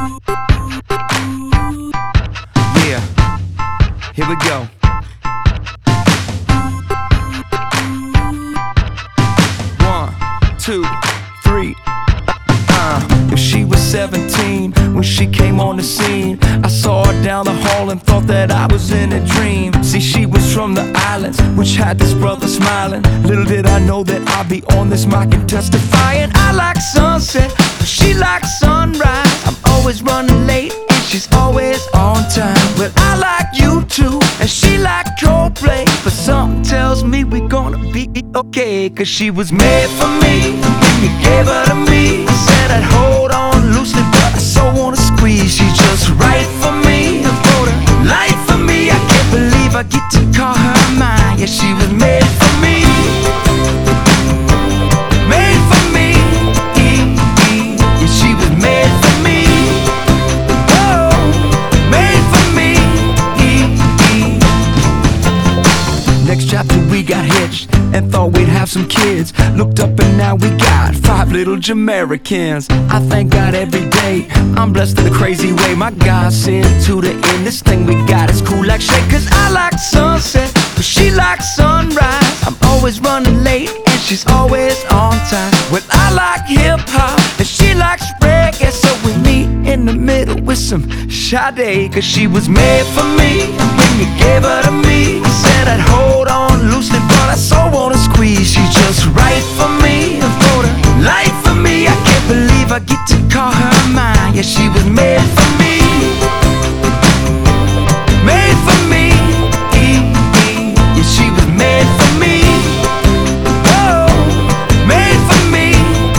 Yeah, here we go. One, two, three. If she was 17 when she came on the scene, I saw her down the hall and thought that I was in a dream. See, she was from the islands, which had this brother smiling. Little did I know that I'd be on this mic and testifying. I like sunset, but she likes sunrise. I'm always running late and she's always on time. Well, I like you too, and she like Coldplay, but something tells me we're gonna be okay. Cause she was made for me, when you gave her to me. Said I'd hold on loosely, but I so wanna squeeze. She's just right for me, I wrote her life for me. I can't believe I get to call her mine. Yeah, she was made for me, made for me. Yeah, she was made for me, oh, made for me. Next chapter we got hitched and thought we'd have some kids. Looked up and now we got 5 little Jamericans. I thank God every day, I'm blessed in a crazy way. My God sent to the end, this thing we got is cool like shit. Cause I like sunset, but she likes sunrise. I'm always running late and she's always on time. Well, I like hip-hop and she likes reggae, so we meet in the middle with some Sade. Cause she was made for me, when you gave her to me. Said I'd hold on loosely, but I so wanna squeeze. She's just right for me, I wrote her life for me. I can't believe I get to call her mine. Yeah, she was made for me, made for me. Yeah, she was made for me, oh, made for me.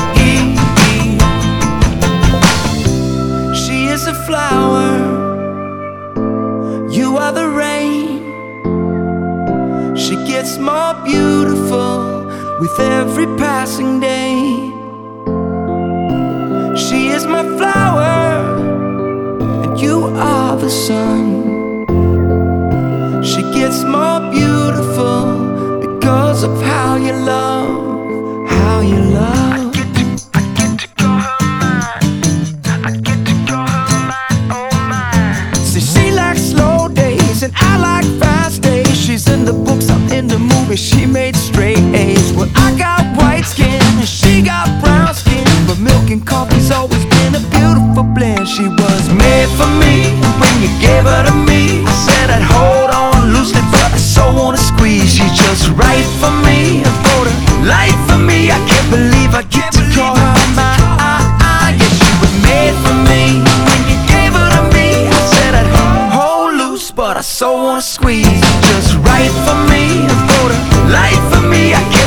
She is a flower, you are the rain. She gets more beautiful with every passing day. She is my flower, and you are the sun. She gets more beautiful because of how you love, how you love. I get to call her mine. I get to call her mine, oh mine. See, she likes slow days and I like fast days. She's in the books, I'm in the movies. She made straight A's. Well, I got white skin and she got brown skin, but milk and coffee's always been a beautiful blend. She was made for me, when you gave her to me. I said I'd hold on loosely, but I so wanna squeeze. She's just right for me, I wrote her life for me. I can't believe I get to call her mine. Yeah, she was made for me, when you gave her to me. I said I'd hold loose, but I so wanna squeeze. Just right for me, I wrote her life for me. I can't